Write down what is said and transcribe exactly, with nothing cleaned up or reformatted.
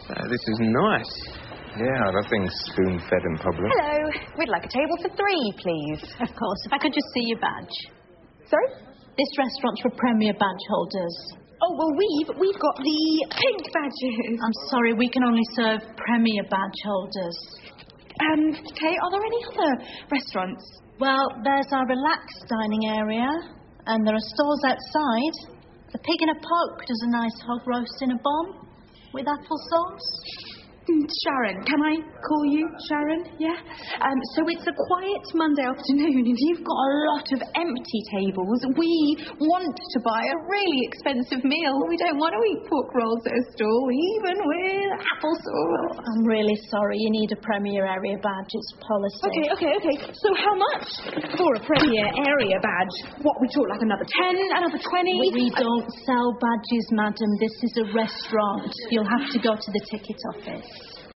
Uh, this is nice. Yeah, I love being spoon-fed in public. Hello. We'd like a table for three, please. Of course. If I could just see your badge. Sorry? This restaurant's for Premier badge holders. Oh, well, we've, we've got the pink badges. I'm sorry, we can only serve Premier badge holders. Um, okay, are there any other restaurants? Well, there's our relaxed dining area, and there are stalls outside. The Pig in a Poke does a nice hog roast in a bomb with applesauce. Sharon, can I call you Sharon? Yeah? Um, so it's a quiet Monday afternoon and you've got a lot of empty tables. We want to buy a really expensive meal. We don't want to eat pork rolls at a stall, even with applesauce. I'm really sorry. You need a Premier area badge. It's policy. Okay, okay, okay. So how much for a Premier area badge? What, we talk like another ten, another twenty? We don't sell badges, madam. This is a restaurant. You'll have to go to the ticket office.